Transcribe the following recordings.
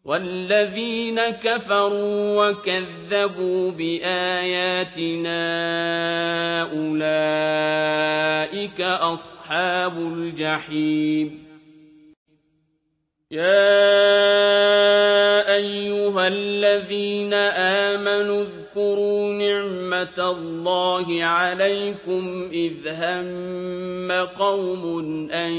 وَالَّذِينَ كَفَرُوا وَكَذَّبُوا بِآيَاتِنَا أُولَٰئِكَ أَصْحَابُ الْجَحِيمِ يَا أَيُّهَا الَّذِينَ آمَنُوا اذْكُرُوا نِعْمَةَ اللَّهِ عَلَيْكُمْ إِذْ هَمَّ قَوْمٌ أَن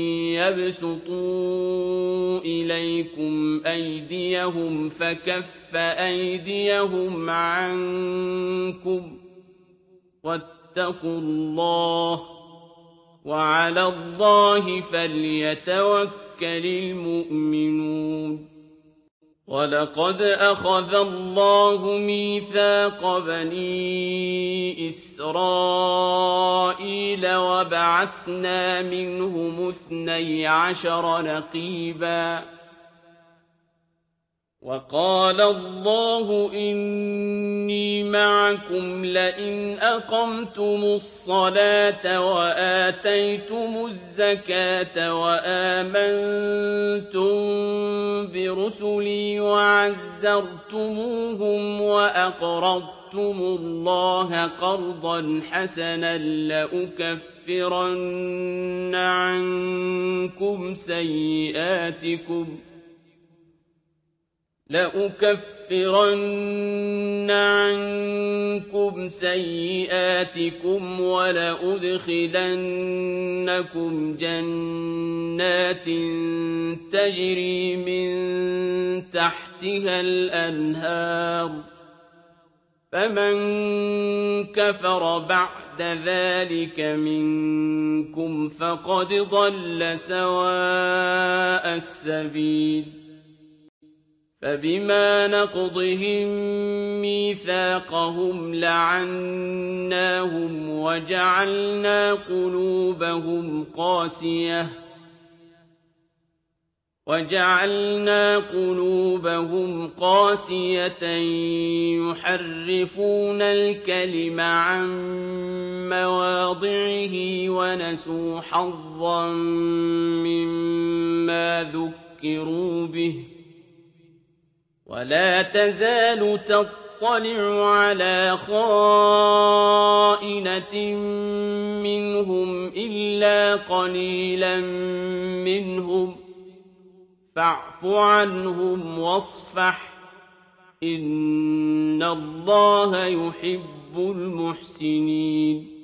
يَبْسُطُوا إِلَيْكُمْ أَيْدِيَهُمْ فَكَفَّ أَيْدِيَهُمْ عَنكُمْ ۖ وَاتَّقُوا اللَّهَ ۚ وَعَلَى اللَّهِ فَلْيَتَوَكَّلِ الْمُؤْمِنُونَ وَلَقَدْ أَخَذَ اللَّهُ مِيثَاقَ بَنِي إِسْرَائِيلَ وَبَعَثْنَا مِنْهُمُ 12 نَقِيبًا وَقَالَ اللَّهُ إِنِّي مَعَكُمْ لَئِنْ أَقَمْتُمُ الصَّلَاةَ وَآتَيْتُمُ الزَّكَاةَ وَآمَنتُم بِرُسُلِي وَعَزَّرْتُمُوهُمْ وَأَقْرَضْتُمُ اللَّهَ قَرْضًا حَسَنًا لَأُكَفِّرَنَّ عَنكُمْ سَيِّئَاتِكُمْ وَلَأُدْخِلَنَّكُمْ جَنَّاتٍ تَجْرِي مِن تَحْتِهَا الْأَنْهَارُ ۚ فَمَن كَفَرَ بَعْدَ ذَٰلِكَ مِنكُمْ فَقَدْ ضَلَّ سَوَاءَ السَّبِيلِ فَبِمَا نَقْضِهِم مِّيثَاقَهُمْ لَعَنَّاهُمْ وَجَعَلْنَا قُلُوبَهُمْ قَاسِيَةً يُحَرِّفُونَ الْكَلِمَ عَن مَّوَاضِعِهِ وَنَسُوا حَظًّا مِّمَّا ذُكِّرُوا بِهِ ۚ وَلَا تَزَالُ تَطَّلِعُ عَلَىٰ خَائِنَةٍ مِّنْهُمْ إِلَّا قَلِيلًا مِّنْهُمْ ۖ فَاعْفُ عَنْهُمْ وَاصْفَحْ ۚ إِنَّ اللَّهَ يُحِبُّ الْمُحْسِنِينَ